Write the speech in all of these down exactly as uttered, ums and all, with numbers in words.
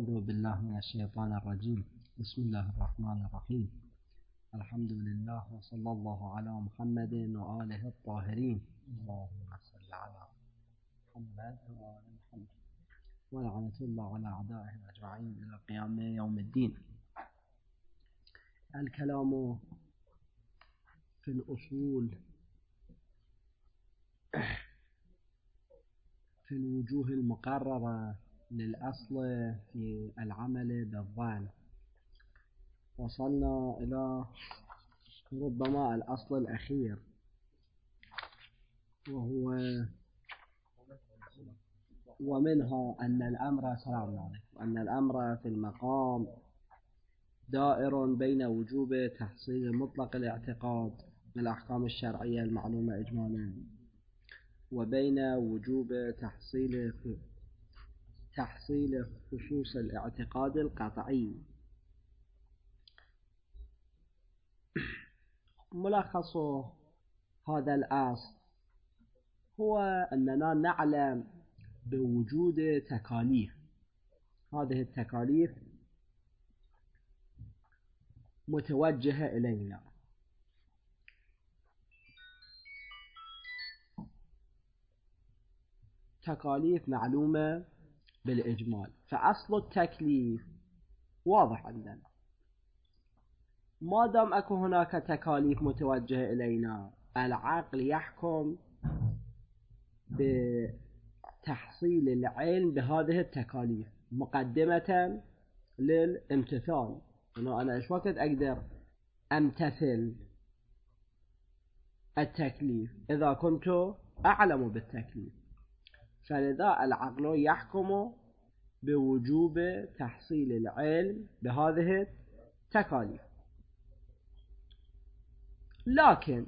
أعوذ بالله من الشيطان الرجيم. بسم الله الرحمن الرحيم. الحمد لله وصلى الله على محمد وآله الطاهرين. اللهم صل على محمد وآل محمد ولعنة الله على أعدائه أجمعين إلى قيام يوم الدين. الكلام في الأصول في الوجوه المقررة للأصل في العمل بالظن. وصلنا إلى ربما الأصل الأخير، وهو ومنها أن الأمر سلام عليكم أن الأمر في المقام دائر بين وجوب تحصيل مطلق الاعتقاد من الأحكام الشرعية المعلومة إجمالا، وبين وجوب تحصيل تحصيل خصوص الاعتقاد القطعي. ملخص هذا الأصل هو أننا نعلم بوجود تكاليف. هذه التكاليف متوجهة إلينا، تكاليف معلومة بالإجمال. فأصل التكليف واضح عندنا. ما دام أكو هناك تكاليف متوجهة إلينا، العقل يحكم بتحصيل العلم بهذه التكاليف مقدمة للامتثال. أنه أنا إيش وقت أقدر أمتثل التكليف؟ إذا كنت أعلم بالتكليف. فلذا العقل يحكم بوجوب تحصيل العلم بهذه التكاليف. لكن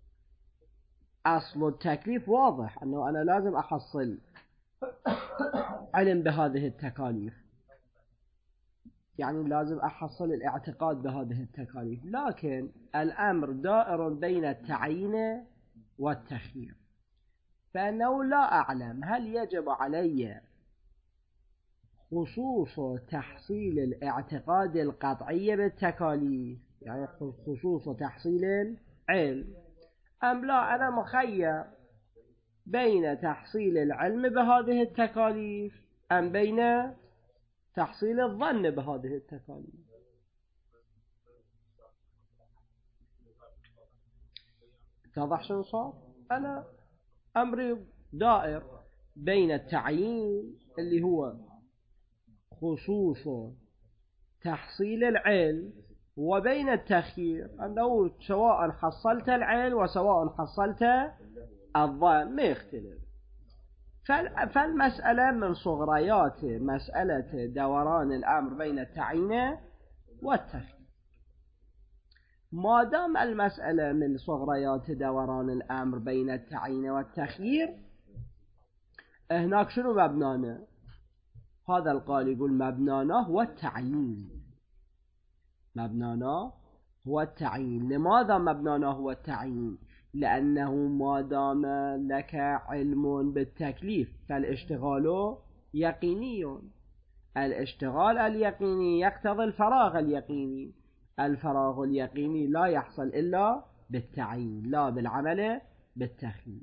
أصل التكليف واضح، أنه أنا لازم أحصل علم بهذه التكاليف، يعني لازم أحصل الاعتقاد بهذه التكاليف. لكن الأمر دائر بين التعيين والتخيير، فأنه لا أعلم هل يجب علي خصوص تحصيل الاعتقاد القطعي بالتكاليف، يعني خصوص تحصيل العلم، أم لا أنا مخير بين تحصيل العلم بهذه التكاليف أم بين تحصيل الظن بهذه التكاليف. اتضح شو صار؟ أنا أمري دائر بين التعيين اللي هو خصوص تحصيل العلم، وبين التخيير أنه سواء حصلت العلم وسواء حصلت الظن ما يختلف. فالمسألة من صغريات مسألة دوران الأمر بين التعيين والتخيير. ما دام المسألة من صغريات دوران الأمر بين التعيين والتخيير، هناك شنو مبنانا؟ هذا القال يقول مبنانا هو التعيين. مبنانا هو التعيين. لماذا مبنانا هو التعيين؟ لأنه ما دام لك علم بالتكليف فالاشتغال يقيني. الاشتغال اليقيني يقتضي الفراغ اليقيني. الفراغ اليقيني لا يحصل إلا بالتعيين، لا بالعمل بالتخيير.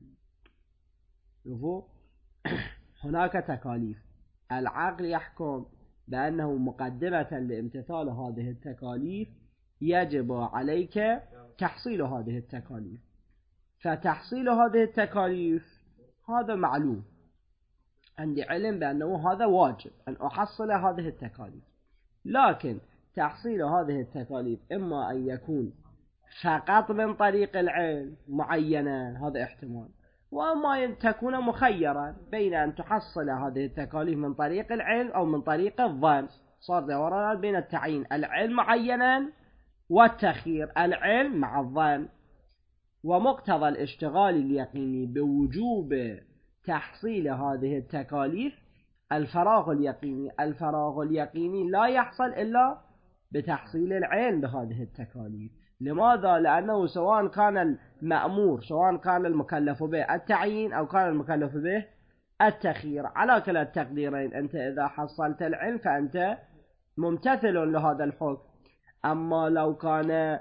هناك تكاليف، العقل يحكم بأنه مقدمة لامتثال هذه التكاليف يجب عليك تحصيل هذه التكاليف. فتحصيل هذه التكاليف هذا معلوم، عندي علم بأنه هذا واجب أن أحصل هذه التكاليف. لكن تحصيل هذه التكاليف إما أن يكون فقط من طريق العلم معينة، هذا احتمال، وأما أن تكون مخيرا بين أن تحصل هذه التكاليف من طريق العلم أو من طريق الظن. صار دوران بين التعيين العلم معينا والتخيير العلم مع الظن. ومقتضى الاشتغال اليقيني بوجوب تحصيل هذه التكاليف الفراغ اليقيني. الفراغ اليقيني لا يحصل إلا بتحصيل العلم بهذه التكاليف. لماذا؟ لأنه سواء كان المأمور سواء كان المكلف به التعيين أو كان المكلف به التخيير. على كلا التقديرين أنت إذا حصلت العلم فأنت ممتثل لهذا الحكم. أما لو كان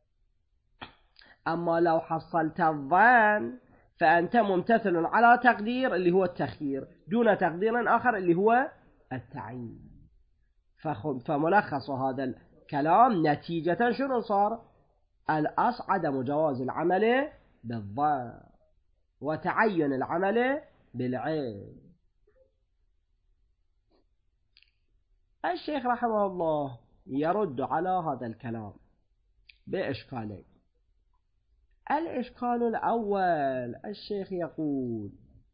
أما لو حصلت الظن فأنت ممتثل على تقدير اللي هو التخيير دون تقدير آخر اللي هو التعيين. فملخص هذا الكلام نتيجة شنو صار؟ الأصل عدم جواز العمل بالظن وتعين العمل بالعين. الشيخ رحمه الله يرد على هذا الكلام بإشكالين. الإشكال الأول الشيخ يقول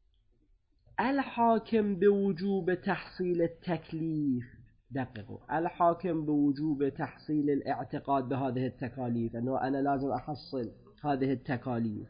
الحاكم بوجوب تحصيل التكليف، دققوا، الحاكم بوجوب تحصيل الاعتقاد بهذه التكاليف، أنه أنا لازم أحصل هذه التكاليف.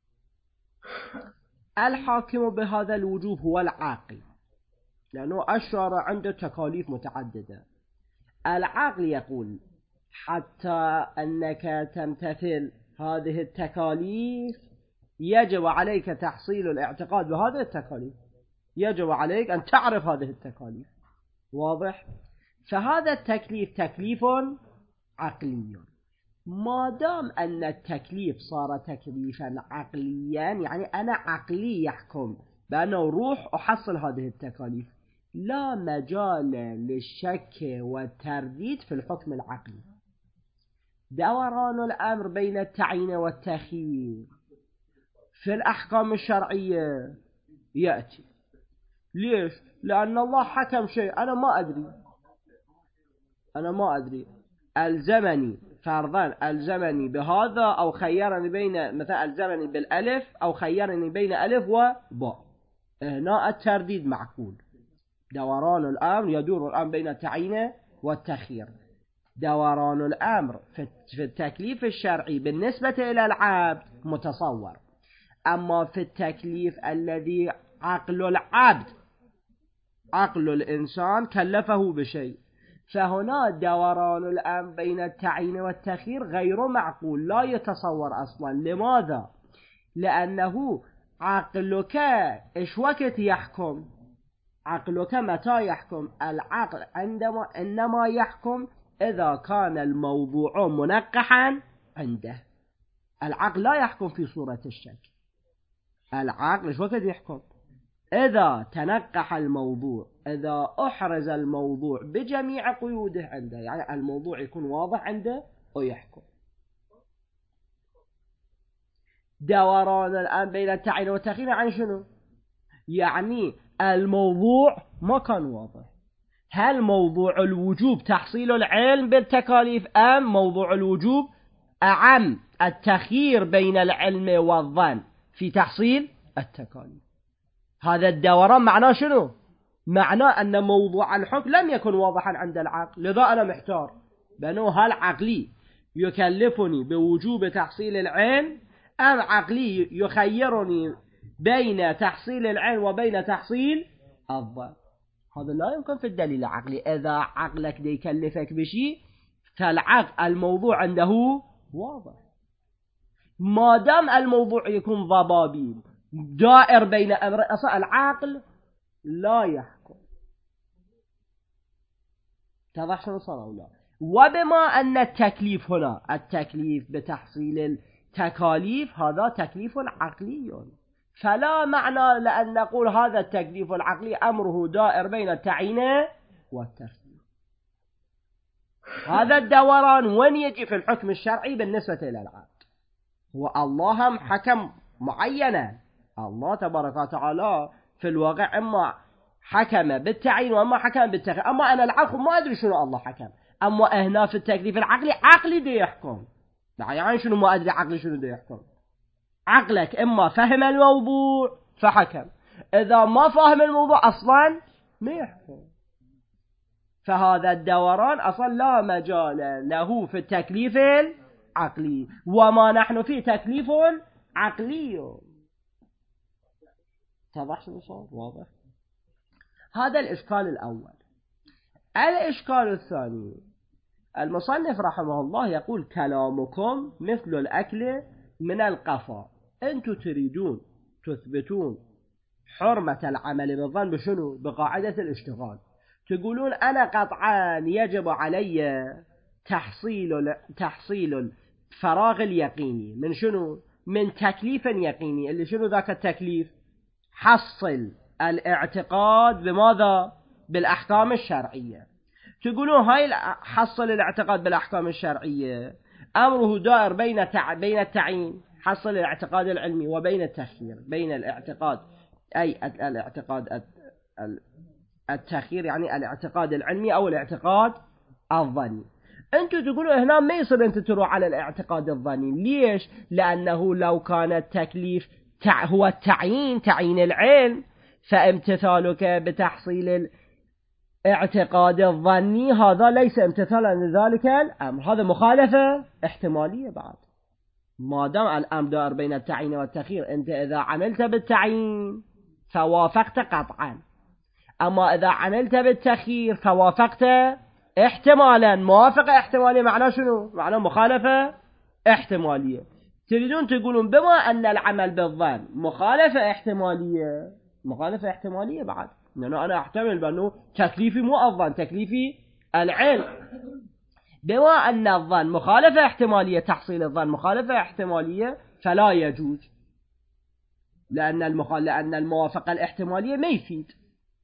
الحاكم بهذا الوجوب هو العاقل، لأنه الشارع عنده تكاليف متعددة. العاقل يقول حتى أنك تمتثل هذه التكاليف يجب عليك تحصيل الاعتقاد بهذه التكاليف، يجب عليك أن تعرف هذه التكاليف. واضح؟ فهذا التكليف تكليف عقلي. ما دام أن التكليف صار تكليفا عقليا، يعني أنا عقلي يحكم بأنه روح أحصل هذه التكاليف، لا مجال للشك والترديد في الحكم العقلي. دوران الأمر بين التعيين والتخيير في الأحكام الشرعية يأتي. ليش؟ لأن الله حكم شيء أنا ما أدري، أنا ما أدري الزمني فرضا الزمني بهذا أو خيرني بين مثلا الزمني بالألف أو خيرني بين ألف وباء، هنا الترديد معقول. دوران الأمر يدور الآن بين التعيين والتخيير. دوران الأمر في التكليف الشرعي بالنسبة إلى العبد متصور، أما في التكليف الذي عقل العبد عقل الإنسان كلفه بشيء، فهنا دوران الأمر بين التعيين والتخيير غير معقول، لا يتصور أصلا. لماذا؟ لأنه عقلك إيش وقت يحكم؟ عقلك متى يحكم؟ العقل عندما إنما يحكم إذا كان الموضوع منقحا عنده. العقل لا يحكم في صورة الشك. العقل إيش وقت يحكم؟ إذا تنقح الموضوع، إذا أحرز الموضوع بجميع قيوده عنده، يعني الموضوع يكون واضح عنده ويحكم. دوران الآن بين التعيين والتخيير عن شنو؟ يعني الموضوع ما كان واضح. هل موضوع الوجوب تحصيل العلم بالتكاليف أم موضوع الوجوب أعم التخيير بين العلم والظن في تحصيل التكاليف؟ هذا الدوران معناه شنو؟ معناه أن موضوع الحكم لم يكن واضحا عند العقل، لذا أنا محتار بأنه هل عقلي يكلفني بوجوب تحصيل العلم أم عقلي يخيرني بين تحصيل العلم وبين تحصيل الظن. هذا لا يمكن في الدليل العقلي. إذا عقلك دي يكلفك بشيء فالعقل الموضوع عنده واضح. ما دام الموضوع يكون ضبابين دائر بين أمر، أصلا العقل لا يحكم. تضح شنو صار أو لا؟ وبما أن التكليف هنا التكليف بتحصيل التكاليف هذا تكليف عقلي، فلا معنى لأن نقول هذا التكليف العقلي أمره دائر بين التعيين والتخيير. هذا الدوران وين يجي في الحكم الشرعي بالنسبة إلى العبد؟ والله حكم معينا. الله تبارك وتعالى في الواقع إما حكم بالتعيين وإما حكم بالتخيير. أما أنا العقل ما أدري شنو الله حكم. أما هنا في التكليف العقلي عقلي دي يحكم. يعني شنو ما أدري عقلي شنو دي يحكم؟ عقلك إما فهم الموضوع فحكم، إذا ما فهم الموضوع أصلا ما يحكم. فهذا الدوران أصلا لا مجال له في التكليف العقلي، وما نحن في تكليف عقلي. تضح شنو صار؟ واضح. هذا الإشكال الأول. الإشكال الثاني، المصنف رحمه الله يقول كلامكم مثل الأكل من القفا، أنتم تريدون تثبتون حرمة العمل بالظن بشنو؟ بقاعدة الاشتغال. تقولون أنا قطعا يجب علي تحصيل تحصيل الفراغ اليقيني من شنو؟ من تكليف يقيني. اللي شنو ذاك التكليف؟ حصل الاعتقاد بماذا؟ بالأحكام الشرعية. تقولون هاي حصل الاعتقاد بالأحكام الشرعية أمره دائر بين تع... بين التعيين، حصل الاعتقاد العلمي، وبين التخيير، بين الاعتقاد أي الاعتقاد التخيير يعني الاعتقاد العلمي أو الاعتقاد الظني. أنتوا تقولوا هنا ما يصير أنت تروح على الاعتقاد الظني. ليش؟ لأنه لو كان التكليف تع... هو التعيين، تعيين العلم، فامتثالك بتحصيل الاعتقاد الظني هذا ليس امتثالا لذلك الأمر، هذا مخالفة احتمالية. بعد ما دام الأمر دار بين التعيين والتخيير، أنت إذا عملت بالتعيين فوافقت قطعا، أما إذا عملت بالتخيير فوافقت احتمالا. موافقة احتمالية معناه شنو؟ معناه مخالفة احتمالية. تريدون تقولون بما أن العمل بالظن مخالفة احتمالية، مخالفة احتمالية بعد، لأنه أنا أحتمل بأنه تكليفي مو الظن، تكليفي العلم. بما أن الظن مخالفة احتمالية، تحصيل الظن مخالفة احتمالية، فلا يجوز، لأن المخال... لأن الموافقة الاحتمالية ما يفيد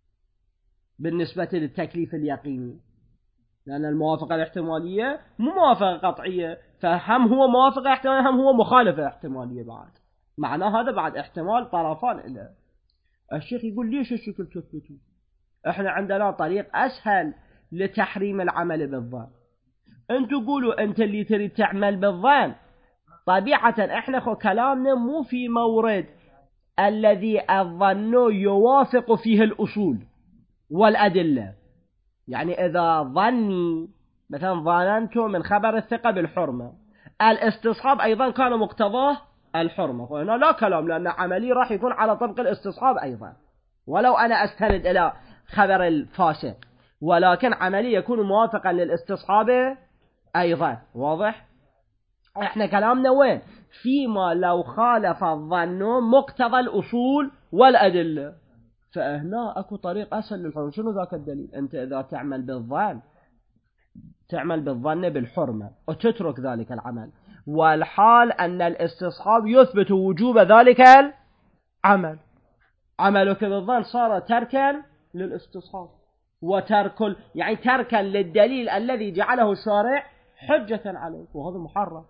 بالنسبة للتكليف اليقيني، لأن الموافقة الاحتمالية مو موافقة قطعية، فهم هو موافقة احتمالية هم هو مخالفة احتمالية بعد. معناه هذا بعد احتمال طرفان إله. الشيخ يقول ليش الشكل تثبتوا؟ احنا عندنا طريق أسهل لتحريم العمل بالظن. انتوا قولوا انت اللي تريد تعمل بالظن، طبيعة احنا خو كلامنا مو في مورد الذي الظن يوافق فيه الأصول والأدلة. يعني إذا ظني مثلا ظننت من خبر الثقة بالحرمة، الاستصحاب أيضا كان مقتضاه الحرمة، وهنا لا كلام، لأن عملي راح يكون على طبق الاستصحاب أيضا، ولو أنا أستند إلى خبر الفاسق، ولكن عملي يكون موافقا للاستصحاب أيضا. واضح؟ احنا كلامنا وين؟ فيما لو خالف الظن مقتضى الأصول والأدلة، فهنا أكو طريق أسهل للحرمة. شنو ذاك الدليل؟ أنت إذا تعمل بالظن، تعمل بالظن بالحرمة وتترك ذلك العمل، والحال أن الاستصحاب يثبت وجوب ذلك العمل، عملك بالظن صار تركا للاستصحاب، وترك يعني تركا للدليل الذي جعله الشارع حجة عليك، وهذا محرم.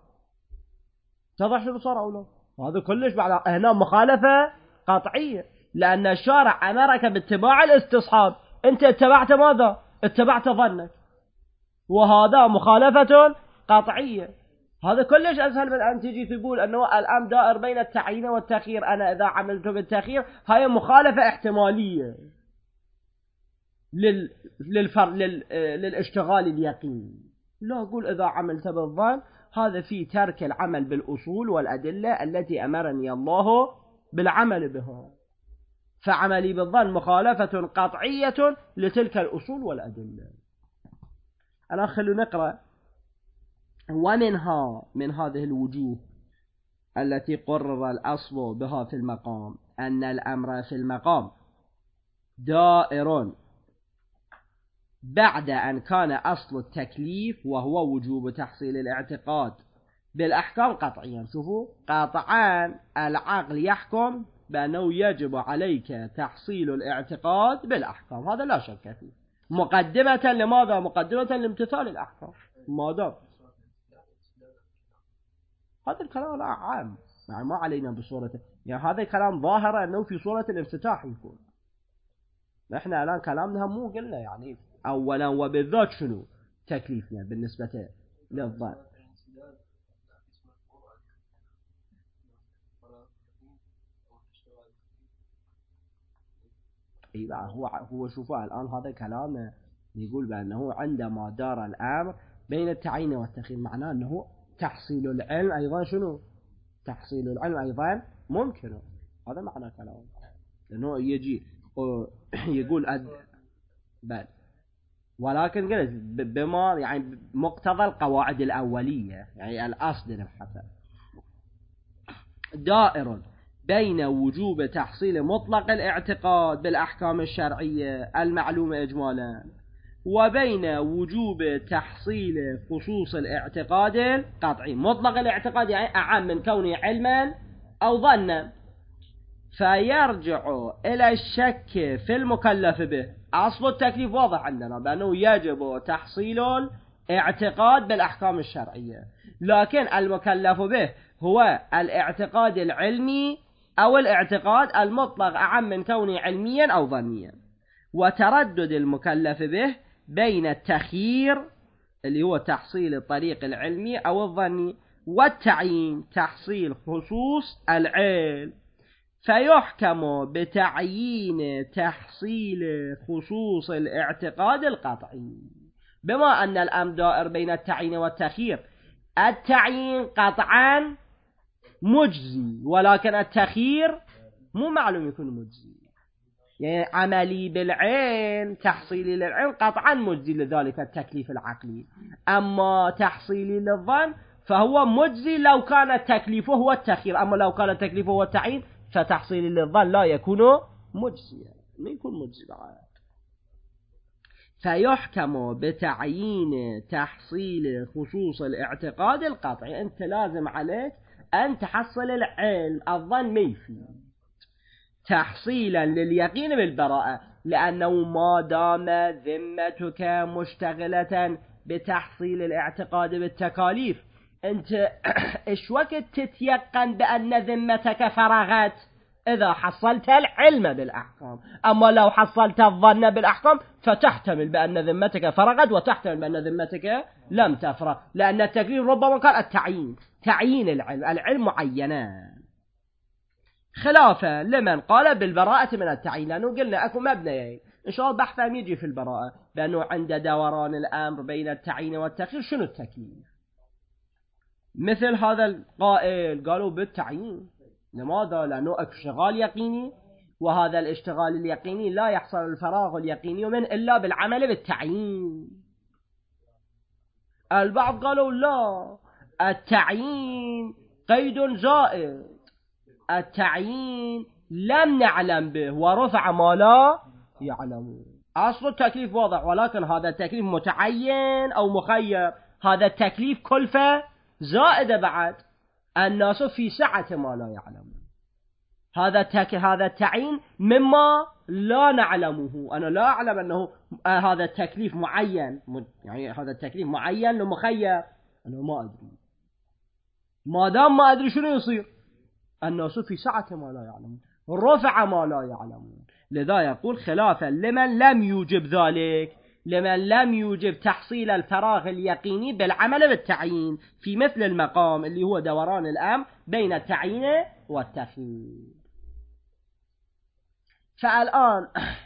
تضح شو صار أو لا؟ وهذا كلش بعد هنا مخالفة قطعية، لأن الشارع أمرك باتباع الاستصحاب، أنت اتبعت ماذا؟ اتبعت ظنك، وهذا مخالفة قطعية. هذا كلش أسهل من أن تجي تقول أنه الآن دائر بين التعيين والتخيير، أنا إذا عملت بالتخيير هاي مخالفة احتمالية لل... للفر... لل... للاشتغال اليقيني. لا، أقول إذا عملت بالظن هذا في ترك العمل بالأصول والأدلة التي أمرني الله بالعمل بها، فعملي بالظن مخالفة قطعية لتلك الأصول والأدلة. الآن خلونا نقرأ. ومنها من هذه الوجوه التي قرر الأصل بها في المقام أن الأمر في المقام دائر بعد أن كان أصل التكليف وهو وجوب تحصيل الاعتقاد بالأحكام قطعيا. شوفوا، قطعا العقل يحكم بأنه يجب عليك تحصيل الاعتقاد بالأحكام، هذا لا شك فيه، مقدمة لماذا؟ مقدمة لامتثال الأحكام. ماذا؟ هذا الكلام لا عام، يعني ما علينا بصورته، يعني هذا الكلام ظاهر أنه في صورة الافتتاح يكون. نحن الآن كلامنا مو قلنا يعني أولا وبالذات شنو تكليفنا بالنسبة للظن. إيه هو هو شوفوا الآن هذا كلام يقول بأنه عندما دار الأمر بين التعيين والتخيير، معناه أنه تحصيل العلم أيضا شنو؟ تحصيل العلم أيضا ممكن، هذا معنى كلامه، لأنه يجي يقول أد بل، ولكن قلت بما يعني مقتضى القواعد الأولية، يعني الأصل نبحث دائر بين وجوب تحصيل مطلق الاعتقاد بالأحكام الشرعية المعلومة إجمالا وبين وجوب تحصيل خصوص الاعتقاد القطعي. مطلق الاعتقاد يعني أعم من كونه علما أو ظنا، فيرجع إلى الشك في المكلف به. أصل التكليف واضح عندنا بأنه يجب تحصيل الاعتقاد بالأحكام الشرعية، لكن المكلف به هو الاعتقاد العلمي أو الاعتقاد المطلق أعم من كونه علميا أو ظنيا. وتردد المكلف به بين التخيير اللي هو تحصيل الطريق العلمي أو الظني والتعيين تحصيل خصوص العلم، فيحكم بتعيين تحصيل خصوص الاعتقاد القطعي. بما أن الأمر دائر بين التعيين والتخيير، التعيين قطعا مجزي ولكن التخيير مو معلوم يكون مجزي. يعني عملي بالعين تحصيلي للعين قطعا مجزي لذلك التكليف العقلي، أما تحصيلي للظن فهو مجزي لو كان التكليف هو التخيير، أما لو كان التكليف هو التعيين فتحصيلي للظن لا يكون مجزيا، ما يكون مجزي بعد. فيحكم بتعيين تحصيل خصوص الاعتقاد القطعي. أنت لازم عليك أن تحصل العلم، الظن ما يفيد، تحصيلا لليقين بالبراءة، لأنه ما دام ذمتك مشتغلة بتحصيل الاعتقاد بالتكاليف، أنت إيش وقت تتيقن بأن ذمتك فرغت؟ إذا حصلت العلم بالأحكام. أما لو حصلت الظن بالأحكام فتحتمل بأن ذمتك فرغت وتحتمل بأن ذمتك لم تفرغ، لأن التكليف ربما كان التعيين، تعيين العلم، العلم معينان، خلافا لمن قال بالبراءة من التعيين. لأنه قلنا أكو مبنيين إن شاء الله بحثا يجي في البراءة، بأنه عند دوران الأمر بين التعيين والتخيير شنو التكليف. مثل هذا القائل قالوا بالتعيين. لماذا؟ لأنه اشتغال يقيني، وهذا الاشتغال اليقيني لا يحصل الفراغ اليقيني من إلا بالعمل بالتعيين. البعض قالوا لا، التعيين قيد زائد، التعيين لم نعلم به ورفع ما لا يعلمون. أصل التكليف واضح، ولكن هذا التكليف متعين أو مخير، هذا التكليف كلفة زائدة بعد، الناس في سعة ما لا يعلمون. هذا التك... هذا التعيين مما لا نعلمه، أنا لا أعلم أنه آه هذا التكليف معين، يعني هذا التكليف معين ومخير، أنا ما أدري. ما دام ما أدري شنو يصير؟ الناس في سعة ما لا يعلمون، رفع ما لا يعلمون. لذا يقول خلافا لمن لم يوجب ذلك، لمن لم يوجب تحصيل الفراغ اليقيني بالعمل بالتعيين في مثل المقام اللي هو دوران الأمر بين التعيين والتخيير. فالآن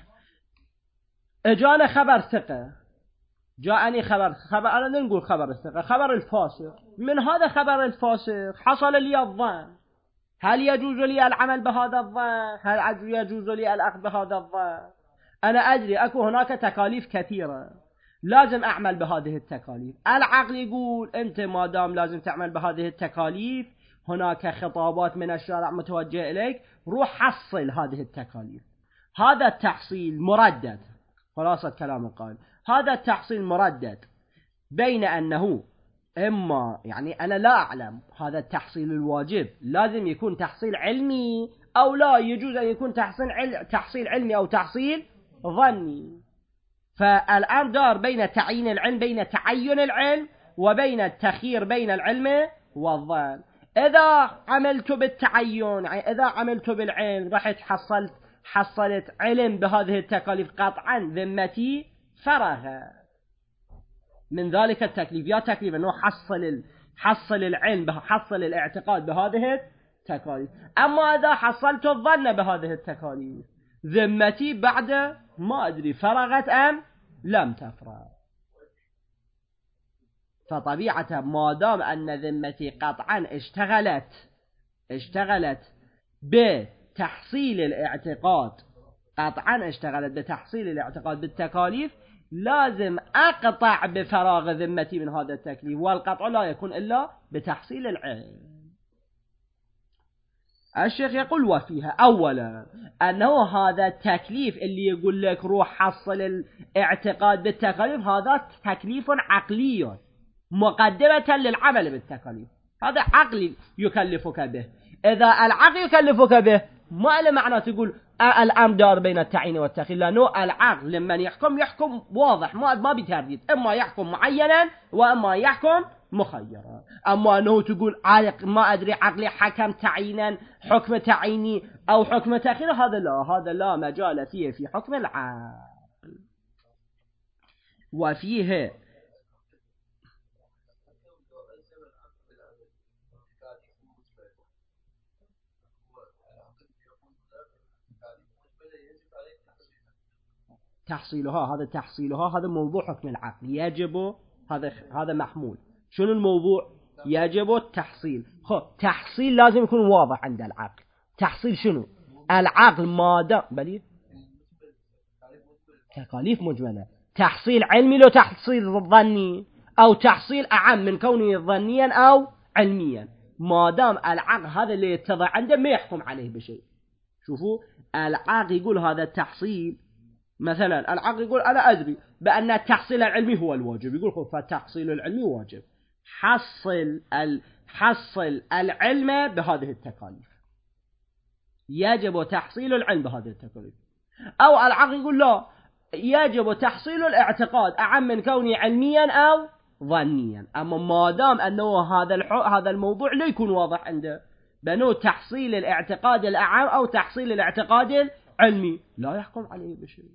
اجانا خبر ثقة، جاءني خبر خبر أنا نقول خبر الثقة، خبر الفاسق. من هذا خبر الفاسق حصل لي الظن، هل يجوز لي العمل بهذا الظن؟ هل يجوز لي الأخذ بهذا الظن؟ أنا أدري أكو هناك تكاليف كثيرة لازم أعمل بهذه التكاليف. العقل يقول أنت ما دام لازم تعمل بهذه التكاليف، هناك خطابات من الشارع متوجه إليك، روح حصل هذه التكاليف. هذا التحصيل مردد، خلاصة كلام القائل، هذا التحصيل مردد بين أنه إما يعني أنا لا أعلم هذا التحصيل الواجب لازم يكون تحصيل علمي، أو لا يجوز أن يكون تحصيل علم تحصيل علمي أو تحصيل ظني. فالآن دار بين تعيين العلم، بين تعين العلم، وبين التخيير بين العلم والظن. إذا عملت بالتعين، يعني إذا عملت بالعلم رحت حصلت حصلت علم بهذه التكاليف، قطعا ذمتي فرغ من ذلك التكليف. يا تكليف أنه حصل ال... حصل العلم، حصل الاعتقاد بهذه التكاليف. أما إذا حصلت الظن بهذه التكاليف، ذمتي بعد ما أدري فرغت أم لم تفرغ. فطبيعة ما دام أن ذمتي قطعا اشتغلت اشتغلت بتحصيل الاعتقاد، قطعا اشتغلت بتحصيل الاعتقاد بالتكاليف، لازم أقطع بفراغ ذمتي من هذا التكليف، والقطع لا يكون إلا بتحصيل العلم. الشيخ يقول وفيها أولا أنه هذا التكليف اللي يقول لك روح حصل الاعتقاد بالتكاليف هذا تكليف عقلي مقدمة للعمل بالتكاليف، هذا عقل يكلفك به. إذا العقل يكلفك به ما له معنى تقول الأمر دار بين التعيين والتخيل، لأنه العقل لمن يحكم يحكم واضح ما ما بترديد، إما يحكم معينا وإما يحكم مخيرا. أما أنه تقول ما أدري عقلي حكم تعيينا حكم تعييني أو حكم تخيل، هذا لا، هذا لا مجال فيه في حكم العقل. وفيه تحصيلها، هذا تحصيلها هذا موضوع حكم العقل يجب، هذا هذا محمول. شنو الموضوع؟ يجب التحصيل. خو تحصيل لازم يكون واضح عند العقل. تحصيل شنو؟ العقل ماذا بلي تكاليف مجملة، تحصيل علمي لو تحصيل ظني، أو تحصيل أعم من كونه ظنيا أو علميا. ما دام العقل هذا اللي يتضع عنده ما يحكم عليه بشيء. شوفوا العقل يقول هذا التحصيل، مثلا العقل يقول أنا أدري بأن التحصيل العلمي هو الواجب، يقول خب فالتحصيل العلمي واجب، حصل حصل العلم بهذه التكاليف، يجب تحصيل العلم بهذه التكاليف. أو العقل يقول لا، يجب تحصيل الاعتقاد أعم من كونه علميا أو ظنيا. أما ما دام أنه هذا هذا الموضوع لا يكون واضح عنده بأنه تحصيل الاعتقاد الأعم أو تحصيل الاعتقاد العلمي، لا يحكم عليه بشيء.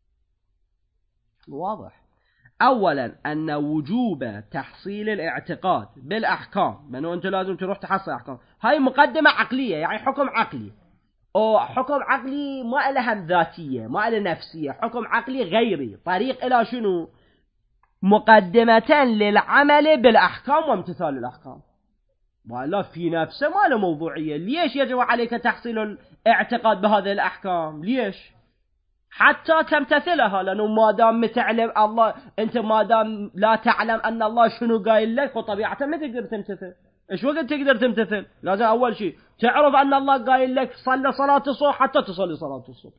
واضح. أولا أن وجوب تحصيل الاعتقاد بالأحكام، بأنه أنت لازم تروح تحصل أحكام، هاي مقدمة عقلية، يعني حكم عقلي، أو حكم عقلي ما لها ذاتية ما لها نفسية، حكم عقلي غيري طريق إلى شنو؟ مقدمة للعمل بالأحكام وامتثال الأحكام، ولا في نفسه ما له موضوعية. ليش يجب عليك تحصيل الاعتقاد بهذه الأحكام؟ ليش؟ حتى تمتثلها، لأنه ما دام متعلم الله، أنت ما دام لا تعلم أن الله شنو قايل لك وطبيعة ما تقدر تمتثل. إيش وقت تقدر تمتثل؟ لازم أول شيء تعرف أن الله قايل لك صلي صلاة الصبح حتى تصلي صلاة الصبح.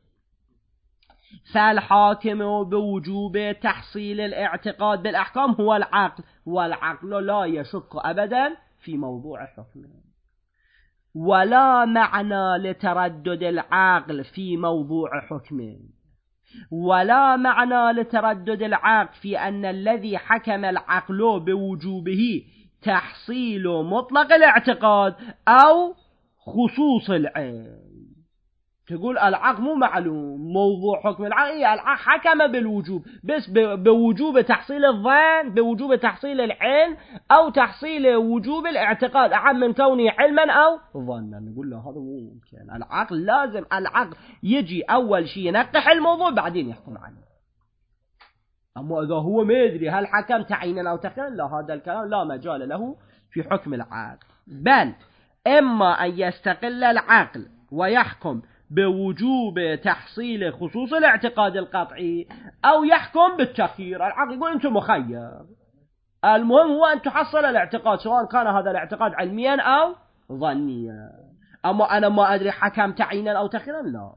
فالحاكم بوجوب تحصيل الاعتقاد بالأحكام هو العقل، والعقل لا يشك أبدا في موضوع حكمه، ولا معنى لتردد العقل في موضوع حكمه، ولا معنى لتردد العقل في أن الذي حكم العقل بوجوبه تحصيل مطلق الاعتقاد أو خصوص العلم. تقول العقل مو معلوم موضوع حكم العقل، العقل حكم بالوجوب، بس بوجوب تحصيل الظن، بوجوب تحصيل العلم، أو تحصيل وجوب الاعتقاد أعم من كونه علما أو ظنا. نقول له هذا مو ممكن. العقل لازم العقل يجي أول شيء ينقح الموضوع بعدين يحكم عليه. أما إذا هو ما يدري هل حكم تعيينا أو تخييرا، لا، هذا الكلام لا مجال له في حكم العقل. بل إما أن يستقل العقل ويحكم بوجوب تحصيل خصوص الاعتقاد القطعي، أو يحكم بالتخيير. العقل يقول أنت مخير، المهم هو أن تحصل الاعتقاد سواء كان هذا الاعتقاد علميا أو ظنيا. أما أنا ما أدري حكم تعيينا أو تخييرا، لا.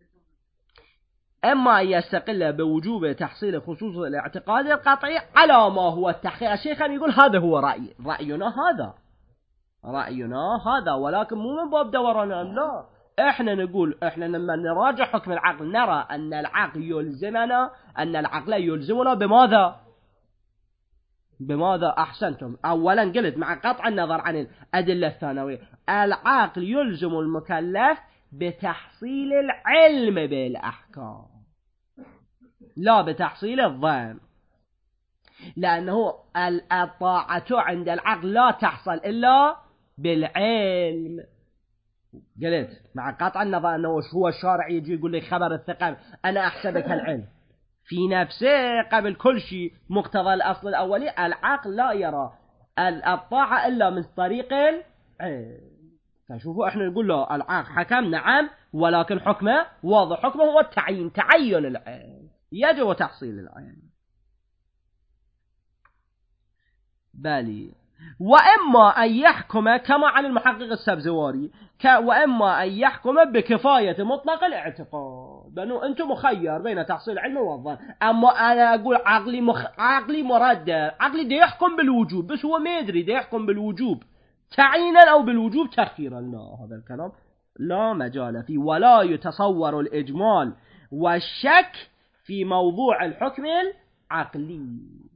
إما أن يستقل بوجوب تحصيل خصوص الاعتقاد القطعي على ما هو التحقيق. الشيخ يقول هذا هو رأي رأينا هذا رأينا هذا ولكن مو من باب دورنا، لا. احنا نقول احنا لما نراجع حكم العقل نرى ان العقل يلزمنا، ان العقل يلزمنا بماذا؟ بماذا؟ احسنتم. اولا قلت مع قطع النظر عن الادله الثانويه، العقل يلزم المكلف بتحصيل العلم بالاحكام لا بتحصيل الظن، لانه الطاعه عند العقل لا تحصل الا بالعلم. قلت مع قطع النظر أنه هو الشارع يجي يقول لي خبر الثقة أنا أحسبك العلم في نفسه قبل كل شيء مقتضى الأصل الأولي، العقل لا يرى الطاعة إلا من طريق العلم. فشوفوا احنا نقول له العقل حكم نعم، ولكن حكمه واضح، حكمه هو التعيين، تعين العلم، يجب تحصيل العلم. بالي وإما أن يحكم كما عن المحقق السبزواري وإما أن يحكم بكفاية مطلق الاعتقاد، لأنه أنت مخير بين تحصيل العلم والظن. أما أنا أقول عقلي مخ... عقلي مردد، عقلي دي يحكم بالوجوب بس هو ما يدري دي يحكم بالوجوب تعيينا أو بالوجوب تأخيرا، لا، هذا الكلام لا مجال فيه. ولا يتصور الإجمال والشك في موضوع الحكم العقلي،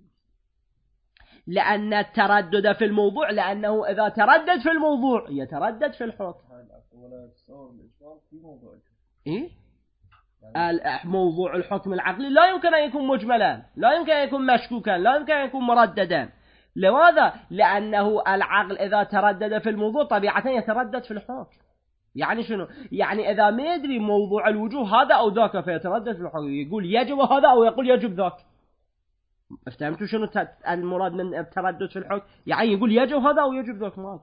لأن التردد في الموضوع، لأنه إذا تردد في الموضوع يتردد في الحكم. إيه؟ موضوع الحكم العقلي لا يمكن أن يكون مجملا، لا يمكن أن يكون مشكوكا، لا يمكن أن يكون مرددا. لماذا؟ لأنه العقل إذا تردد في الموضوع طبيعة يتردد في الحكم. يعني شنو؟ يعني إذا ما يدري موضوع الوجوه هذا أو ذاك فيتردد في الحكم، يقول يجب هذا أو يقول يجب ذاك. افتهمتوا شنو المراد من التردد في الحكم؟ يعني يقول يجب هذا أو يجب ذاك. ما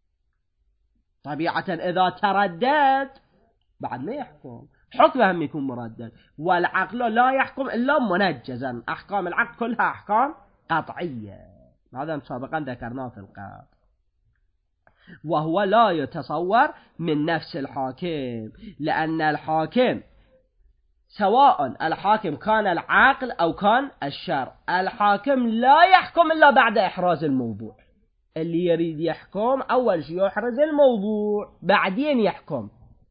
طبيعة إذا تردد بعد ما يحكم، حكمه هم يكون مردد. والعقل لا يحكم إلا منجزا، أحكام العقل كلها أحكام قطعية، هذا سابقا ذكرناه في القاعدة. وهو لا يتصور من نفس الحاكم، لأن الحاكم سواء الحاكم كان العقل أو كان الشرع، الحاكم لا يحكم إلا بعد إحراز الموضوع. اللي يريد يحكم أول شيء يحرز الموضوع بعدين يحكم.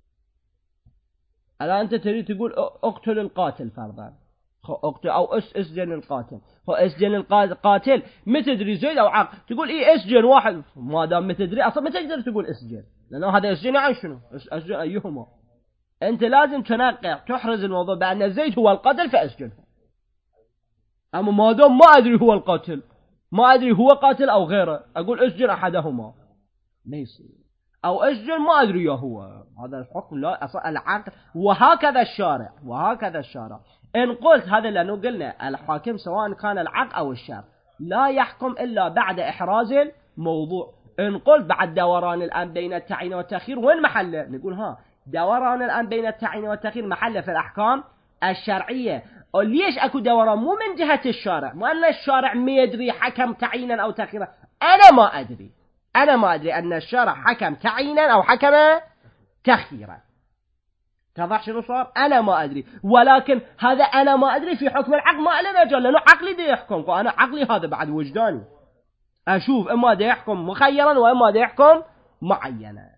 الآن أنت تريد تقول اقتل القاتل فرضا، اقتل أو اس اسجن القاتل، هو اسجن القاتل ما تدري زيد أو عقل، تقول إيه اسجن واحد، ما دام ما تدري أصلا ما تقدر تقول اسجن، لأنه هذا اسجن عن شنو؟ اسجن أيهما؟ أنت لازم تنقع تحرز الموضوع بأن زيد هو القاتل فأسجنه. أما ما دام ما أدري هو القاتل، ما أدري هو قاتل أو غيره، أقول اسجن أحدهما، ما يصير. أو اسجن ما أدري يا هو، هذا الحكم لا أصلا العقل. وهكذا الشارع، وهكذا الشارع. إن قلت هذا لأنه قلنا الحاكم سواء كان العقل أو الشرع لا يحكم إلا بعد إحراز الموضوع. إن قلت بعد دوران الآن بين التعيين والتأخير، وين محله؟ نقول ها دوران الآن بين التعيين والتأخير محله في الأحكام الشرعية. ليش أكو دوران؟ مو من جهة الشارع، مو أن الشارع ما يدري حكم تعيينا أو تأخيرا، أنا ما أدري، أنا ما أدري أن الشارع حكم تعيينا أو حكم تأخيرا. تضح شنو صار؟ أنا ما أدري، ولكن هذا أنا ما أدري في حكم العقل ما له مجال، لأنه عقلي دي يحكم، فأنا عقلي هذا بعد وجداني أشوف إما دي يحكم مخيرا وإما دي يحكم معينا.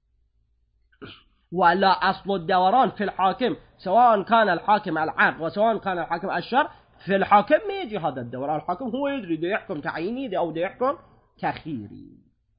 ولا أصل الدوران في الحاكم سواء كان الحاكم العقل وسواء كان الحاكم الشرع، في الحاكم ما يجي هذا الدوران، الحاكم هو يدري دي يحكم تعييني دي أو دي يحكم تأخيري.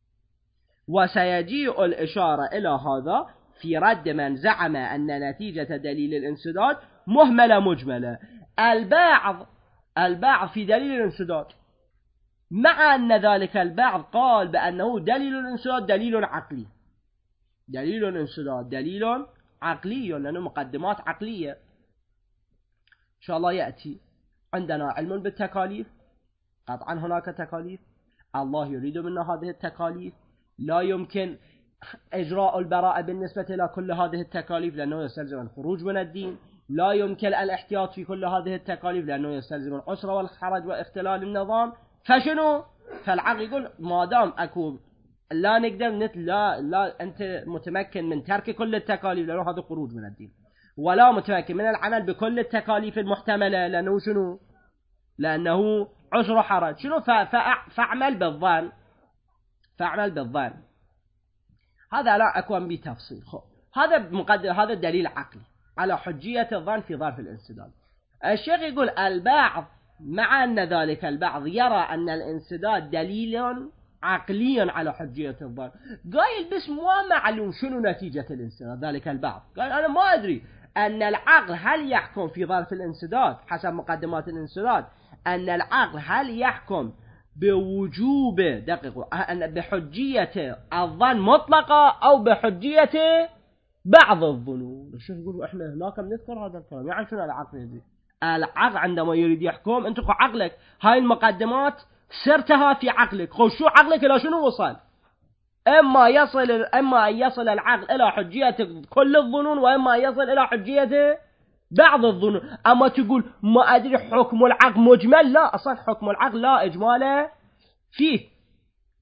وسيجيء الإشارة إلى هذا في رد من زعم أن نتيجة دليل الانسداد مهملة مجملة. البعض البعض في دليل الانسداد، مع أن ذلك البعض قال بأنه دليل الانسداد دليل عقلي، دليل الانسداد دليل عقلي لأنه مقدمات عقلية. إن شاء الله يأتي عندنا علم بالتكاليف، قطعا هناك تكاليف، الله يريد منا هذه التكاليف، لا يمكن إجراء البراءة بالنسبة إلى كل هذه التكاليف لأنه يستلزم الخروج من الدين، لا يمكن الاحتياط في كل هذه التكاليف لأنه يستلزم العسر والحرج واختلال النظام. فشنو؟ فالعقل يقول ما دام أكو لا نقدر نت لا لا أنت متمكن من ترك كل التكاليف لأنه هذا خروج من الدين، ولا متمكن من العمل بكل التكاليف المحتملة لأنه شنو؟ لأنه عسر حرج. شنو؟ فاعمل بالظن، فاعمل بالظن. هذا لا أكون بتفصيل. هذا مقدر، هذا دليل عقلي على حجية الظن في ظرف الانسداد. الشيخ يقول البعض مع أن ذلك البعض يرى أن الانسداد دليل عقلي على حجية الظن، قايل بس ما معلوم شنو نتيجة الانسداد. ذلك البعض قال أنا ما أدري أن العقل هل يحكم في ظرف الانسداد حسب مقدمات الانسداد، أن العقل هل يحكم بوجوب دقيقة أن بحجية الظن مطلقة أو بحجية بعض الظنون. الشيخ يقول إحنا هناك بنذكر هذا الكلام، يعني شنو العقل يدي؟ العقل عندما يريد يحكم أنت عقلك هاي المقدمات سرتها في عقلك، خو شو عقلك إلى شنو وصل؟ إما يصل إما يصل العقل إلى حجية كل الظنون وإما يصل إلى حجية بعض الظنون. أما تقول ما أدري حكم العقل مجمل، لا، أصلا حكم العقل لا إجمال فيه.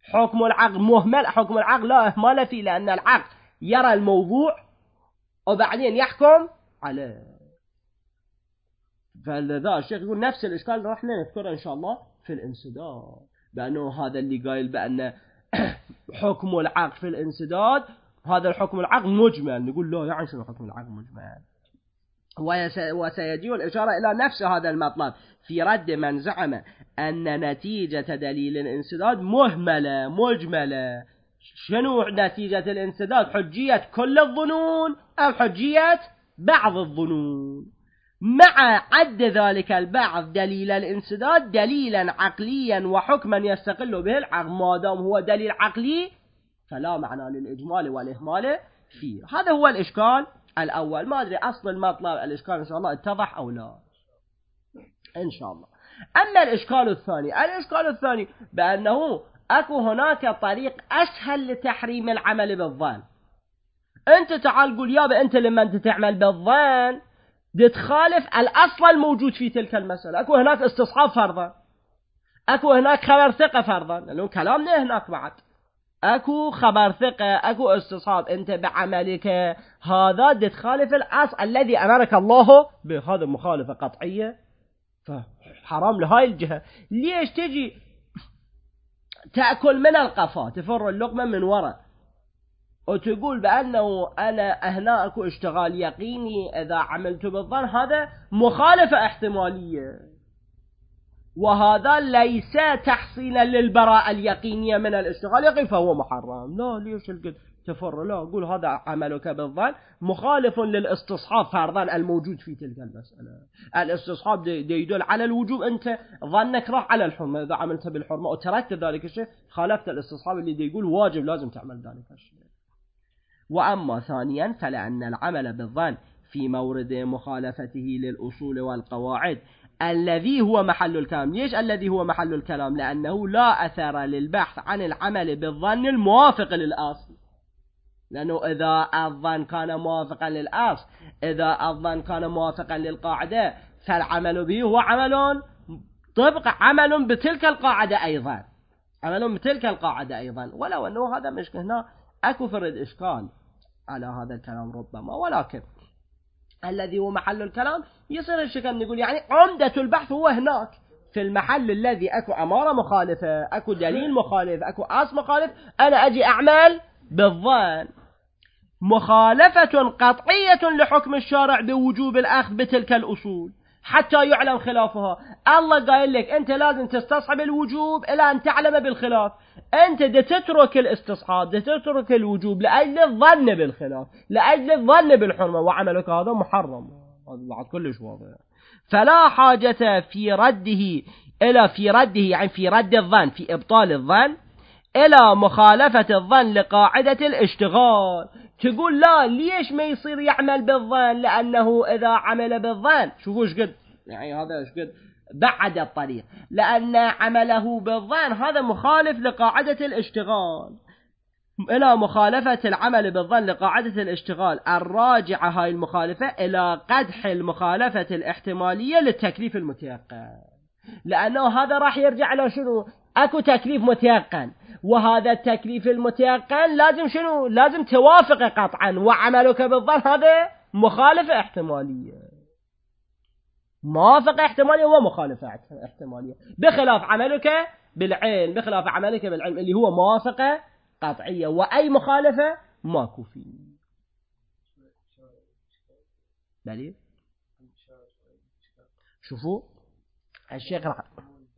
حكم العقل مهمل، حكم العقل لا إهمال فيه، لأن العقل يرى الموضوع وبعدين يحكم عليه. فلذا الشيخ يقول نفس الإشكال راح نذكره إن شاء الله في الانسداد، بأنه هذا اللي قايل بأن حكم العقل في الانسداد هذا الحكم العقل مجمل، نقول لا يعني شنو حكم العقل مجمل. وسيجي الإشارة إلى نفس هذا المطلب في رد من زعم أن نتيجة دليل الانسداد مهملة مجملة. شنو نتيجة الانسداد؟ حجية كل الظنون أو حجية بعض الظنون، مع عد ذلك البعض دليل الانسداد دليلا عقليا وحكما يستقل به العقل. ما دام هو دليل عقلي فلا معنى للإجمال والإهمال فيه. هذا هو الإشكال الأول. ما أدري أصل المطلب الإشكال إن شاء الله اتضح أو لا إن شاء الله. أما الإشكال الثاني، الإشكال الثاني بأنه أكو هناك طريق أسهل لتحريم العمل بالظن. أنت تعال قول يابا أنت لما أنت تعمل بالظن تخالف الأصل الموجود في تلك المسألة. أكو هناك استصحاب فرضا، أكو هناك خبر ثقة فرضا، لأنه كلامنا هناك بعد أكو خبر ثقة، أكو استصحاب. أنت بعملك هذا تخالف الأصل الذي أمرك الله بهذا، مخالفة قطعية فحرام لهاي الجهة. ليش تجي تأكل من القفا تفر اللقمة من وراء وتقول بأنه أنا هنا أكو اشتغال يقيني إذا عملت بالظن؟ هذا مخالفة احتمالية، وهذا ليس تحصيلا للبراءة اليقينية من الاشتغال يقين فهو محرم. لا ليش القد تفر؟ لا أقول هذا عملك بالظن مخالف للاستصحاب فرضا الموجود في تلك المسألة. الاستصحاب دي, دي يدل على الوجوب، أنت ظنك راح على الحرمة، إذا عملت بالحرمة وتركت ذلك الشيء خالفت الاستصحاب اللي دي يقول واجب لازم تعمل ذلك الشيء. وأما ثانيا فلأن العمل بالظن في مورد مخالفته للأصول والقواعد الذي هو محل الكلام. ليش الذي هو محل الكلام؟ لأنه لا أثر للبحث عن العمل بالظن الموافق للأصل، لأنه إذا الظن كان موافقا للأصل، إذا الظن كان موافقا للقاعدة فالعمل به هو عمل طبق عمل بتلك القاعدة أيضا، عمل بتلك القاعدة أيضا. ولو أنه هذا مش هنا أكو فرد إشكال على هذا الكلام ربما، ولكن الذي هو محل الكلام يصير الشكل نقول يعني عمدة البحث هو هناك في المحل الذي أكو أمارة مخالفة، أكو دليل مخالف، أكو أصل مخالف، أنا أجي أعمل بالظن. مخالفة قطعية لحكم الشارع بوجوب الأخذ بتلك الأصول حتى يعلم خلافها. الله قايل لك أنت لازم تستصحب الوجوب إلى أن تعلم بالخلاف. أنت تترك الاستصحاب، تترك الوجوب لأجل الظن بالخلاف، لأجل الظن بالحرمة، وعملك هذا محرم. هذا بعد كلش واضح. فلا حاجة في رده إلى في رده يعني في رد الظن، في إبطال الظن، إلى مخالفة الظن لقاعدة الاشتغال. تقول لا ليش ما يصير يعمل بالظن؟ لأنه إذا عمل بالظن شوفوا ايش قد يعني هذا ايش قد بعد الطريق، لأن عمله بالظن هذا مخالف لقاعدة الاشتغال. إلى مخالفة العمل بالظن لقاعدة الاشتغال الراجعة هاي المخالفة إلى قدح المخالفة الاحتمالية للتكليف المتيقن، لأنه هذا راح يرجع له شنو؟ أكو تكليف متيقن، وهذا التكليف المتيقن لازم شنو؟ لازم توافق قطعا، وعملك بالظن هذا مخالفة احتمالية. موافقة احتمالية ومخالفة احتمالية، بخلاف عملك بالعلم، بخلاف عملك بالعلم اللي هو موافقة قطعية، وأي مخالفة ماكو فيه. دليل شوفوا الشيخ رح...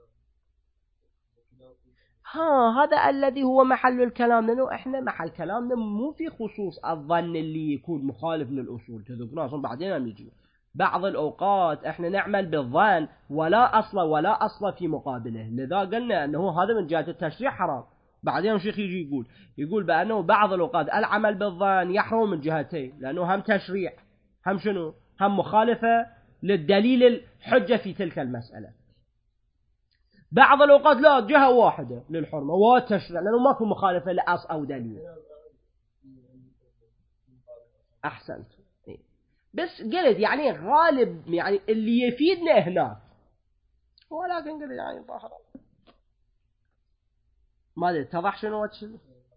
ها هذا الذي هو محل الكلام، لأنه إحنا محل كلامنا مو في خصوص الظن اللي يكون مخالف للأصول، تذكرون أصلا بعدين نجي بعض الأوقات إحنا نعمل بالظن ولا أصل ولا أصل في مقابله، لذا قلنا أنه هذا من جهة التشريع حرام. بعدين الشيخ يجي يقول يقول بأنه بعض الأوقات العمل بالظن يحرم من جهتين، لأنه هم تشريع هم شنو؟ هم مخالفة للدليل الحجة في تلك المسألة. بعض الأوقات لا، جهة واحدة للحرمة والتشريع، لأنه ماكو مخالفة لأصل أو دليل. أحسنت. بس قلت يعني غالب يعني اللي يفيدنا هناك، ولكن قلت يعني ظاهرة ما اتضح شنو وجه؟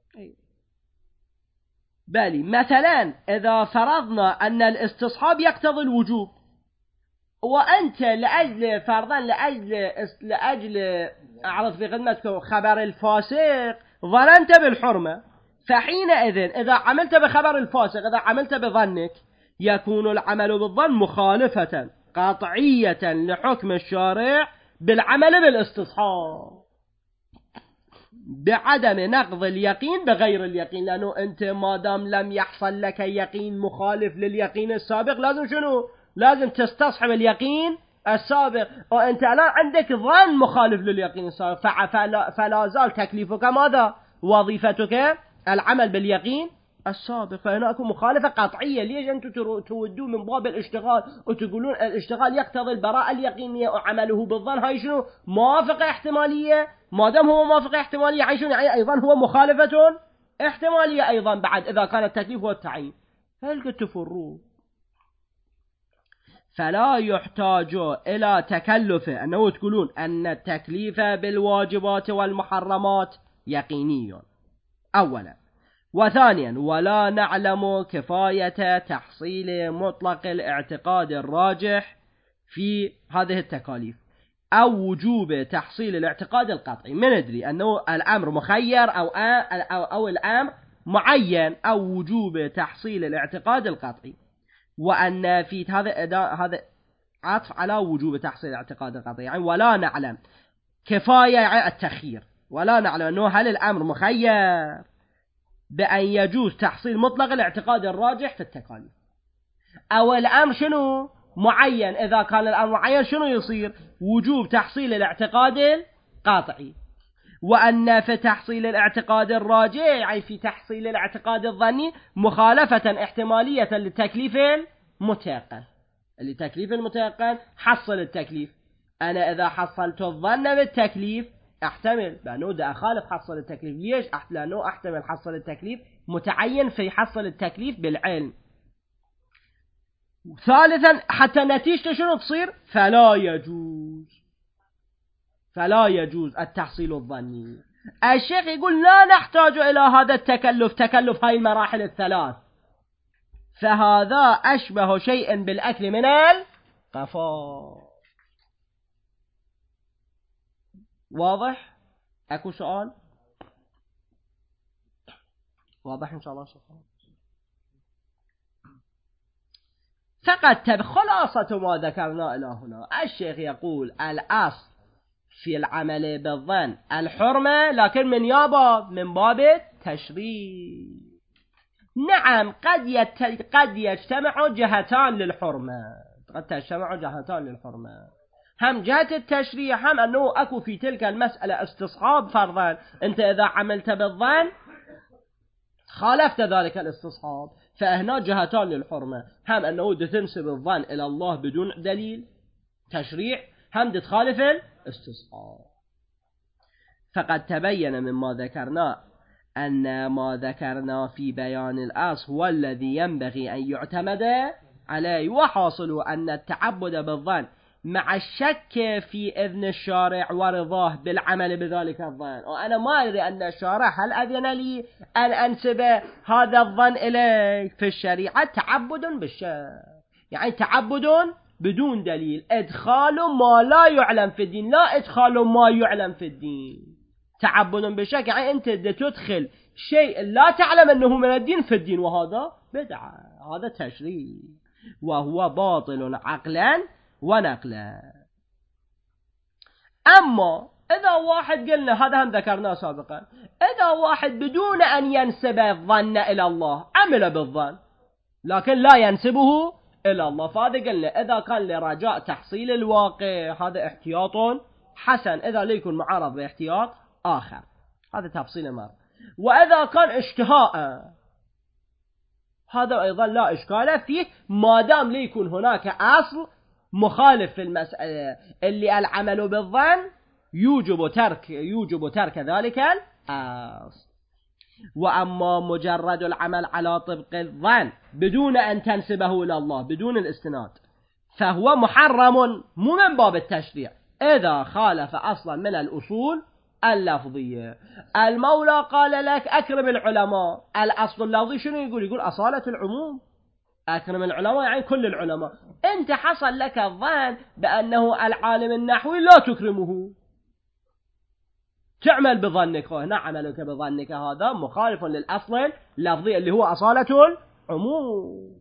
بالي مثلا إذا فرضنا أن الاستصحاب يقتضي الوجوب، وأنت لأجل فرضا لأجل لأجل أعرض في خدمتكم خبر الفاسق ظننت بالحرمة، فحينئذ إذا عملت بخبر الفاسق إذا عملت بظنك يكون العمل بالظن مخالفة قطعية لحكم الشارع بالعمل بالاستصحاب بعدم نقض اليقين بغير اليقين، لأنه أنت ما دام لم يحصل لك يقين مخالف لليقين السابق لازم شنو؟ لازم تستصحب اليقين السابق، وأنت الآن عندك ظن مخالف لليقين السابق، فلا, فلا زال تكليفك ماذا؟ وظيفتك العمل باليقين السابق، فهناك مخالفة قطعية. ليش أنتم تودون من باب الاشتغال وتقولون الاشتغال يقتضي البراءة اليقينية وعمله بالظن؟ هاي شنو؟ موافقة احتمالية. ما دام هو موافقة احتمالية يعني شنو؟ يعني أيضا هو مخالفة احتمالية أيضا بعد إذا كان التكليف والتعيين. هل قد تفرون؟ فلا يحتاج إلى تكلف، أنه تقولون أن التكليف بالواجبات والمحرمات يقيني أولا، وثانيا ولا نعلم كفاية تحصيل مطلق الاعتقاد الراجح في هذه التكاليف أو وجوب تحصيل الاعتقاد القطعي. من ندري أنه الأمر مخير أو, أو, أو الأمر معين أو وجوب تحصيل الاعتقاد القطعي، وأن في هذا هذا عطف على وجوب تحصيل الاعتقاد القطعي، يعني ولا نعلم كفاية يعني التخيير، ولا نعلم أنه هل الأمر مخير بأن يجوز تحصيل مطلق الاعتقاد الراجح في التكاليف، أو الأمر شنو معين. إذا كان الأمر معين شنو يصير؟ وجوب تحصيل الاعتقاد القاطعي، وأن في تحصيل الاعتقاد الراجح يعني في تحصيل الاعتقاد الظني مخالفة احتمالية للتكليف المتيقن. لتكليف المتيقن حصل التكليف، أنا إذا حصلت الظن بالتكليف أحتمل لأنه ده أخالف حصل التكليف. ليش؟ لأنه أحتمل حصل التكليف متعين في حصل التكليف بالعلم. ثالثا حتى نتيجة شنو تصير؟ فلا يجوز فلا يجوز التحصيل الظني. الشيخ يقول لا نحتاج إلى هذا التكلف، تكلف هاي المراحل الثلاث، فهذا أشبه شيء بالأكل من القفا. واضح؟ أكو سؤال؟ واضح إن شاء الله شكرا. فقد تب خلاصة ما ذكرنا إلى هنا. الشيخ يقول الأصل في العمل بالظن الحرمة، لكن من يابا من باب التشريع. نعم قد يت... قد يجتمع جهتان للحرمة، قد تجتمع جهتان للحرمة، هم جهة التشريع هم أنه أكو في تلك المسألة استصحاب. فرضا أنت إذا عملت بالظن خالفت ذلك الاستصحاب، فهنا جهتان للحرمة، هم أنه تنسب الظن إلى الله بدون دليل تشريع، هم تخالف الاستصحاب. فقد تبين مما ذكرنا أن ما ذكرنا في بيان الأصل هو الذي ينبغي أن يعتمد عليه، وحاصل أن التعبد بالظن مع الشك في إذن الشارع ورضاه بالعمل بذلك الظن، وأنا ما أدري أن الشارع هل أذن لي أن أنسب هذا الظن إليه في الشريعة. تعبد بالشك يعني تعبد بدون دليل، إدخال ما لا يعلم في الدين، لا إدخال ما يعلم في الدين. تعبد بالشك يعني أنت تدخل شيء لا تعلم أنه من الدين في الدين، وهذا بدعة، هذا تشريع وهو باطل عقلا ونقلا. أما إذا واحد قلنا هذا هم ذكرناه سابقا، إذا واحد بدون أن ينسب الظن إلى الله عمل بالظن لكن لا ينسبه إلى الله، فهذا قلنا إذا كان لرجاء تحصيل الواقع هذا احتياط حسن، إذا ليكن معارض باحتياط آخر، هذا تفصيل مرة. وإذا كان اشتهاء هذا أيضا لا إشكال فيه، ما دام ليكن هناك أصل مخالف في المسألة اللي العمل بالظن يوجب ترك يوجب ترك ذلك الأصل. وأما مجرد العمل على طبق الظن بدون أن تنسبه إلى الله بدون الاستناد فهو محرم، مو من باب التشريع إذا خالف أصلا من الأصول اللفظية. المولى قال لك أكرم العلماء، الأصل اللفظي شنو يقول؟ يقول أصالة العموم، أكرم العلماء يعني كل العلماء. أنت حصل لك الظن بأنه العالم النحوي لا تكرمه، تعمل بظنك، هنا عملك بظنك هذا مخالف للأصل اللفظي اللي هو أصالة العموم.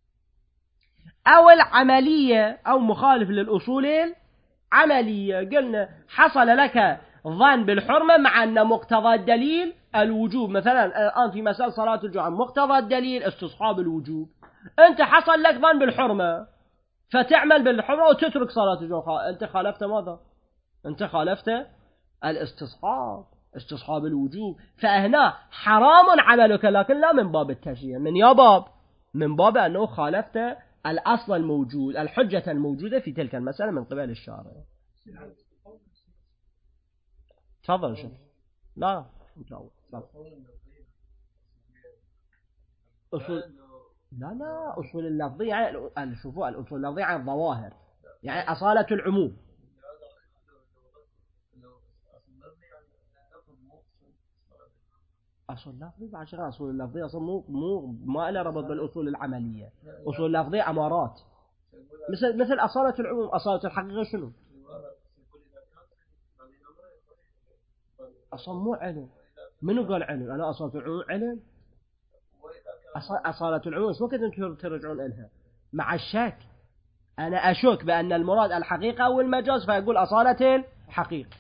أو العملية أو مخالف للأصول العملية، قلنا حصل لك ظن بالحرمة مع أن مقتضى الدليل الوجوب. مثلا الآن في مسألة صلاة الجمعة مقتضى الدليل استصحاب الوجوب، أنت حصل لك ظن بالحرمة فتعمل بالحرمة وتترك صلاة الجمعة، أنت خالفت ماذا؟ أنت خالفت الاستصحاب، استصحاب الوجوب. فهنا حرام عملك، لكن لا من باب التشريع، من يا باب من باب أنه خالفت الأصل الموجود، الحجة الموجودة في تلك المسألة من قبل الشارع. تفضل شو؟ لا نجاوب. أصول لا لا أصول اللفظية يعني شوفوا الأصول اللفظية عن الظواهر، يعني أصالة العموم. أصول اللفظية بعد شغل أصول اللفظية أصلا مو مو ما له ربط بالأصول العملية. أصول اللفظية أمارات، مثل مثل أصالة العموم. أصالة الحقيقة شنو؟ أصلا مو علم. منو قال علم؟ أنا أصالة العموم علم. أصالة العموم شو كنتم ترجعون إلها مع الشك؟ أنا أشك بأن المراد الحقيقة أو المجاز فيقول أصالة الحقيقة.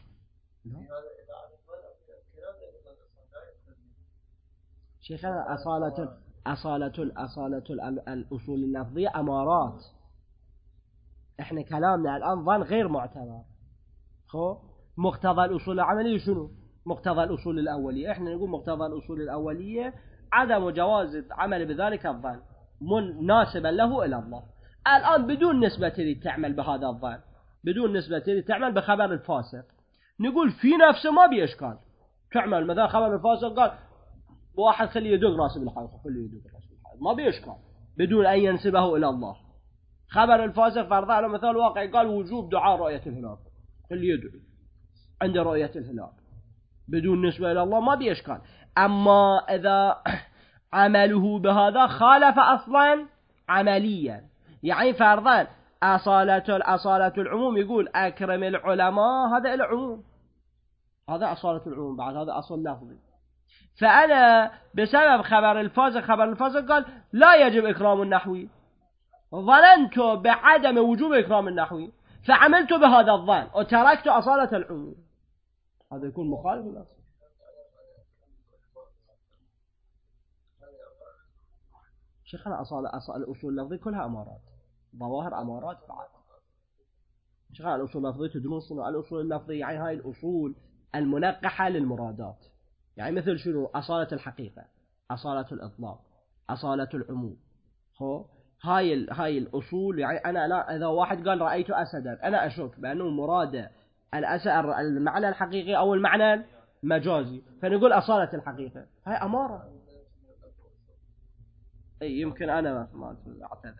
شيخنا أصالة أصالة أصالة الأصول اللفظية أمارات. إحنا كلامنا الآن ظن غير معتبر. خو مقتضى الأصول العملية شنو؟ مقتضى الأصول الأولية. إحنا نقول مقتضى الأصول الأولية عدم جواز العمل بذلك الظن مناسبا له إلى الله. الآن بدون نسبة تريد تعمل بهذا الظن، بدون نسبة تريد تعمل بخبر الفاسق، نقول في نفسه ما بإشكال تعمل مثلا خبر الفاسق قال واحد خليه يدق راسه بالحلقة، خليه يدق راسه بالحلقة، ما بإشكال بدون أن ينسبه إلى الله. خبر الفاسق فرض له مثال واقع قال وجوب دعاء رؤية الهلال، خليه يدعو عند رؤية الهلال بدون نسبة إلى الله ما بإشكال. أما إذا عمله بهذا خالف أصلا عمليا، يعني فرضا أصالة الأصالة العموم يقول أكرم العلماء، هذا العموم، هذا أصالة العموم، بعد هذا أصل لفظي. فأنا بسبب خبر الفاسق خبر الفاسق قال لا يجب إكرام النحوي، ظننت بعدم وجوب إكرام النحوي فعملت بهذا الظن وتركت أصالة العموم، هذا يكون مخالف للأصل. شيخنا أصال أصل الأصول اللفظية كلها أمارات، ظواهر أمارات بعد. شيخنا الأصول اللفظية تدرون شنو الأصول اللفظية؟ يعني هاي الأصول المنقحة للمرادات، يعني مثل شنو؟ أصالة الحقيقة، أصالة الإطلاق، أصالة العموم. هو هاي ال... هاي الأصول. يعني أنا لا، إذا واحد قال رأيت أسدا أنا أشك بأنه مراد الأسد المعنى الحقيقي أو المعنى المجازي، فنقول أصالة الحقيقة، هاي أمارة. أي يمكن أنا ما أعتذر.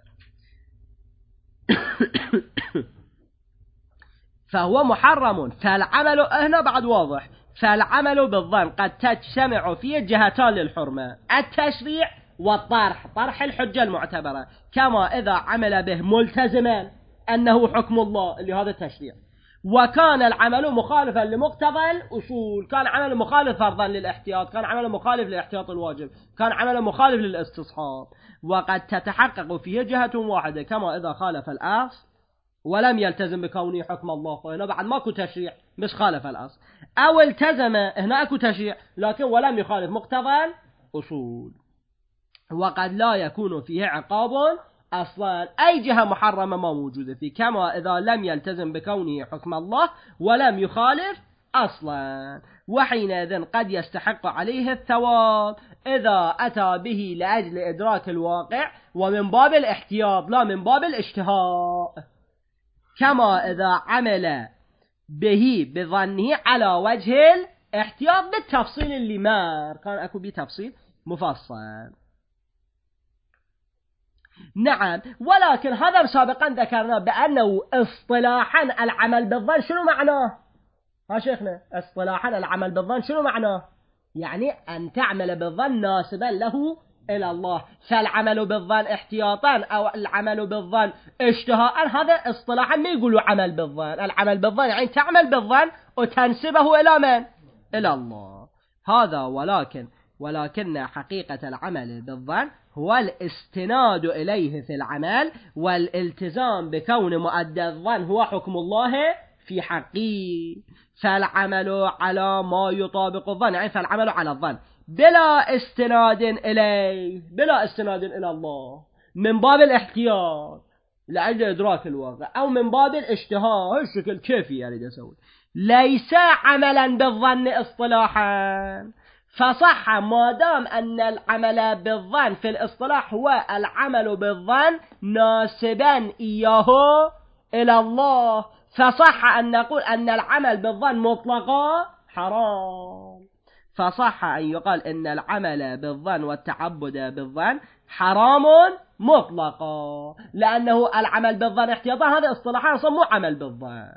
فهو محرم. فالعمل هنا بعد واضح، فالعمل بالظن قد تجتمع فيه جهتان للحرمة، التشريع والطرح، طرح الحجة المعتبرة، كما إذا عمل به ملتزما أنه حكم الله اللي هذا التشريع، وكان العمل مخالفا لمقتضى الأصول، كان عمل مخالف فرضا للاحتياط، كان عمل مخالف لاحتياط الواجب، كان عمل مخالف للاستصحاب، وقد تتحقق فيه جهة واحدة كما إذا خالف الأصل ولم يلتزم بكونه حكم الله، فهنا بعد ماكو تشريع مش خالف الأصل، أو التزم هنا أكو تشريع لكن ولم يخالف مقتضى الأصول، وقد لا يكون فيه عقاب أصلا، أي جهة محرمة ما موجودة فيه، كما إذا لم يلتزم بكونه حكم الله ولم يخالف أصلا، وحينئذ قد يستحق عليه الثواب إذا أتى به لأجل إدراك الواقع ومن باب الاحتياط لا من باب الاشتهاء، كما إذا عمل به بظنه على وجه الاحتياط بالتفصيل اللي مر، كان أكو به تفصيل مفصل. نعم، ولكن هذا سابقا ذكرنا بأنه اصطلاحا العمل بالظن شنو معناه؟ ها شيخنا اصطلاحا العمل بالظن شنو معناه؟ يعني أن تعمل بالظن ناسبا له إلى الله. فالعمل بالظن احتياطا أو العمل بالظن اشتهاء هذا اصطلاحا ما يقولوا عمل بالظن. العمل بالظن يعني تعمل بالظن وتنسبه إلى من؟ إلى الله. هذا ولكن ولكن حقيقة العمل بالظن هو الاستناد إليه في العمل والالتزام بكون مؤدى الظن هو حكم الله في حقه. فالعمل على ما يطابق الظن يعني فالعمل على الظن بلا استناد إليه، بلا استناد إلى الله، من باب الاحتياط لأجل إدراك الواقع أو من باب الاشتهاء الشكل كيفي يعني يسوي، ليس عملا بالظن اصطلاحا. فصح ما دام أن العمل بالظن في الاصطلاح هو العمل بالظن ناسبا إياه إلى الله، فصح أن نقول أن العمل بالظن مطلقا حرام. فصح أن يقال أن العمل بالظن والتعبد بالظن حرام مطلقا، لأنه العمل بالظن احتياطا هذا اصطلاحا مو عمل بالظن.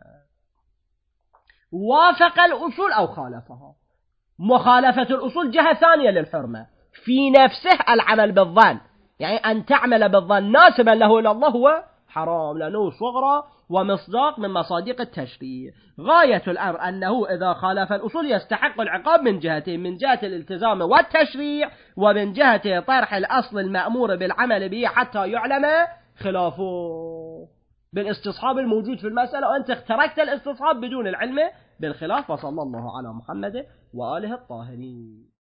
وافق الأصول أو خالفها. مخالفة الأصول جهة ثانية للحرمة في نفسه. العمل بالظن يعني أن تعمل بالظن ناسبا له إلى الله هو حرام، لأنه صغرى ومصداق من مصادق التشريع. غاية الأمر أنه إذا خالف الأصول يستحق العقاب من جهتين، من جهة الالتزام والتشريع ومن جهة طرح الأصل المأمور بالعمل به حتى يعلم خلافه بالاستصحاب الموجود في المسألة، وأنت اخترقت الاستصحاب بدون العلم بالخلاف. وصلى الله على محمد وآله الطاهرين.